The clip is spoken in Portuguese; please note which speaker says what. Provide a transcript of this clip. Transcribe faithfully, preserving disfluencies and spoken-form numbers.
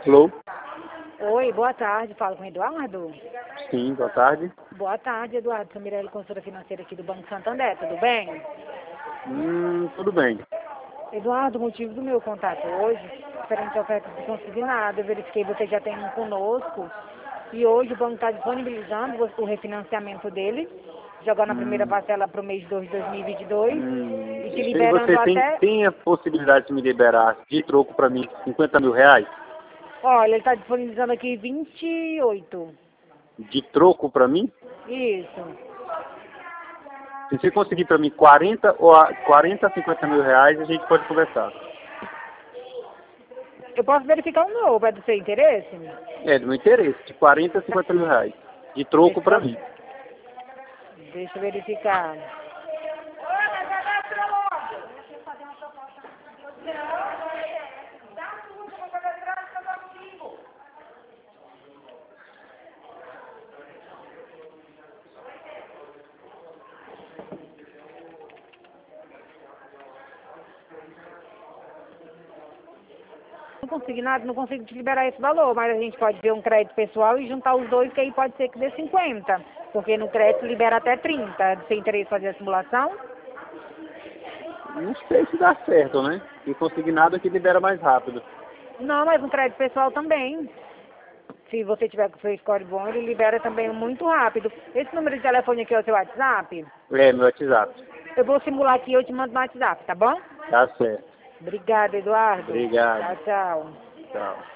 Speaker 1: Alô?
Speaker 2: Oi, boa tarde. Falo com o Eduardo?
Speaker 1: Sim, boa tarde.
Speaker 2: Boa tarde, Eduardo. Sou Mirelle, consultora financeira aqui do Banco Santander. Tudo bem?
Speaker 1: Hum, tudo bem.
Speaker 2: Eduardo, o motivo do meu contato hoje, diferente da oferta de consignado, eu verifiquei que você já tem um conosco e hoje o banco está disponibilizando o refinanciamento dele, jogando a primeira
Speaker 1: Hum,
Speaker 2: parcela para o mês de dois de dois mil e vinte e dois
Speaker 1: hum,
Speaker 2: e te
Speaker 1: e
Speaker 2: liberando
Speaker 1: você tem,
Speaker 2: até...
Speaker 1: tem a possibilidade de me liberar de troco para mim cinquenta mil reais?
Speaker 2: Olha, ele está disponibilizando aqui vinte e oito.
Speaker 1: De troco para mim?
Speaker 2: Isso.
Speaker 1: Se você conseguir para mim quarenta ou a, quarenta a cinquenta mil reais, a gente pode conversar.
Speaker 2: Eu posso verificar um novo, é do seu interesse?
Speaker 1: É, do meu interesse, de quarenta a cinquenta mil reais. De
Speaker 2: Deixa
Speaker 1: troco para
Speaker 2: eu,
Speaker 1: mim.
Speaker 2: deixa eu verificar. Não consigo nada, não consigo te liberar esse valor, mas a gente pode ver um crédito pessoal e juntar os dois, que aí pode ser que dê cinquenta, porque no crédito libera até trinta. Você interesse em fazer a simulação?
Speaker 1: Não sei se dá certo, né? E consignado que libera mais rápido.
Speaker 2: Não, mas um crédito pessoal também. Se você tiver com o seu score bom, ele libera também muito rápido. Esse número de telefone aqui é o seu WhatsApp?
Speaker 1: É, meu WhatsApp.
Speaker 2: Eu vou simular aqui e eu te mando no WhatsApp, tá bom?
Speaker 1: Tá certo.
Speaker 2: Obrigada, Eduardo.
Speaker 1: Obrigado.
Speaker 2: Tchau, tchau.
Speaker 1: Tchau.